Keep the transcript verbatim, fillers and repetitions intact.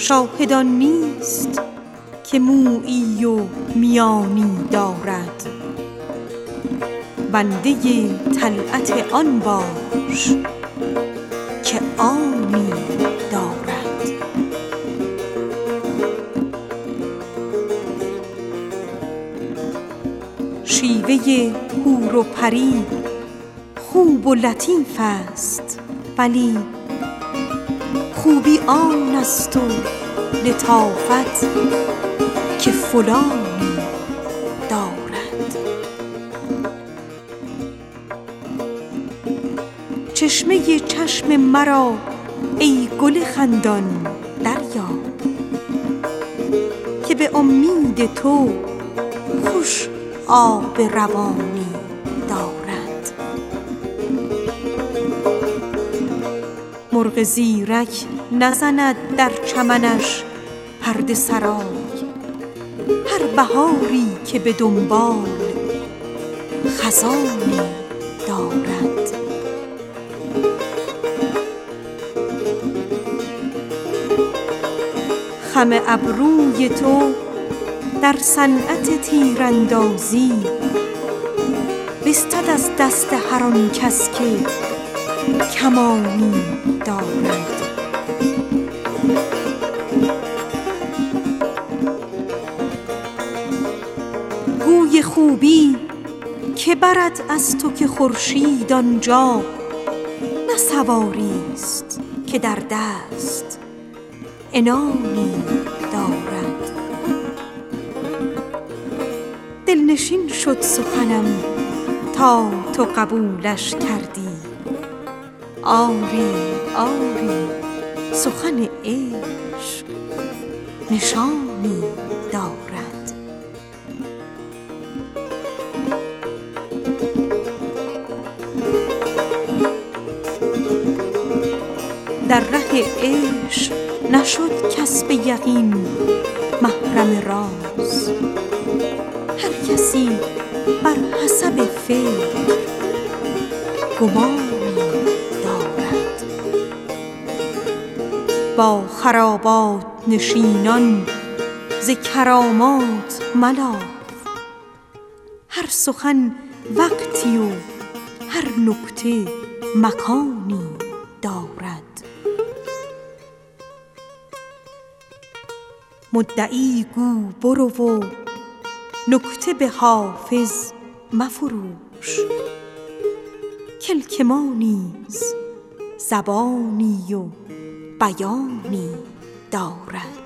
شاهدان نیست که مویی و میانی دارد. بنده طلعت آن باش که آنی دارد. شیوه حور و پری خوب و لطیف است، ولی خوبی آن است و لطافت که فلانی دارد. چشمه چشم مرا ای گل خندان دریاب، که به امید تو خوش آب روانی دارد. مرغ زیرک نزند در چمنش پرده سرای، هر بهاری که به دنبال خزانی دارد. خم ابروی تو در صنعت تیراندازی بستد از دست هر آن کس که کمانی دارد. گوی خوبی که برد از تو که خورشید آنجا، نه سواری است که در دست عنانی دارد. دلنشین شد سخنم تا تو قبولش کردی. آری آری سخن عشق نشانی دارد. در ره عشق نشد کس به یقین محرم راز، هر کسی بر حسب فکر گمانی دارد. با خرابات نشینان ز کرامات ملاف، هر سخن وقتی و هر نکته مکانی دارد. مدعی گو برو و نکته به حافظ مفروش، کلک ما نیز زبانی و بیانی دارد.